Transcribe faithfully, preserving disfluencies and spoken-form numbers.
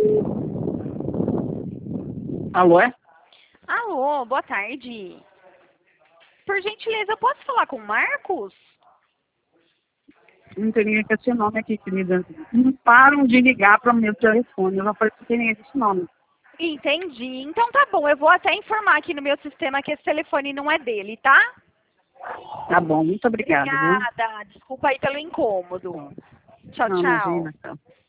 Alô, é? Alô, boa tarde. Por gentileza, eu posso falar com o Marcos? Não tem ninguém com esse nome aqui, querida. Não param de ligar para o meu telefone. Eu não falei que tem ninguém com esse nome. Entendi. Então tá bom, eu vou até informar aqui no meu sistema que esse telefone não é dele, tá? Tá bom, muito obrigada, viu? Obrigada. Desculpa aí pelo incômodo. Tchau, Não, tchau. imagina, tchau.